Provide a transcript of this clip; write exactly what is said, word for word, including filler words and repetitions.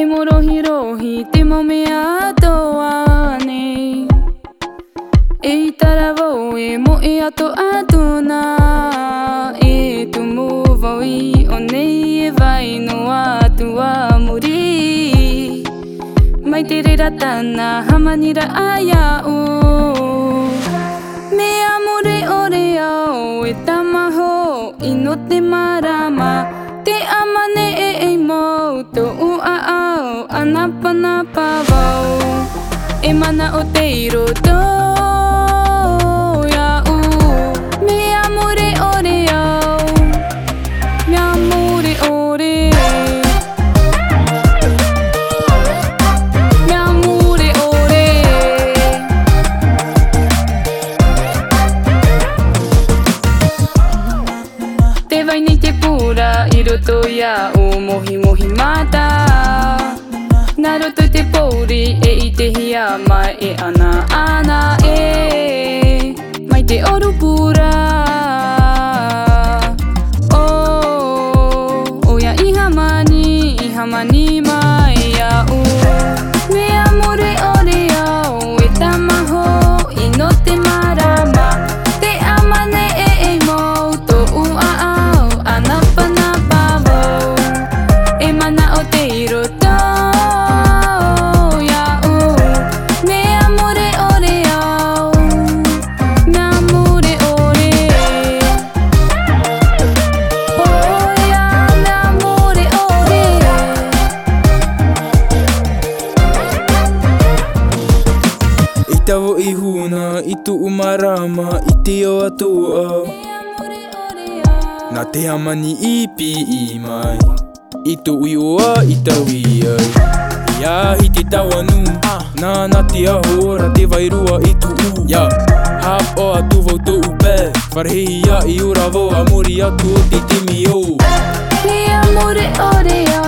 E morohi rohi te mau mea toa nei. E i tarawau e mo e ato atuna. E tu mo wau i o nei e vai no atua muri. Mai te re ratana hamanira aya o. Mea more ore au e tamaho i no te marama. Te amane e e mau to u a au anapa napa wau. E mana o te iro to ia u. Mea more ore au. Mea more ore. Mea more ore. Te vai nei te pura i roto ia u mohi mohi mata. Nā roto te pouri e i te hia mai e ana ana e mai te oru pura. Oh, o ia iha mani, iha mani mai ia u. Mea more ore au e tamaho i no te marama. Te amane e e mau to u a au anapa napa wau. E mana o te iro to. Tawo i huna, i tu umarama, i te o atua. Nā te amani i pi i mai. I tu ui oa i tau i ai. I ahi te tawanu, nā nā te ahora te wairua i tu u. Yeah. Hap o atu vau tō upe, wharehi a i ura vo a mori atu o te timi o. Mea more ore au.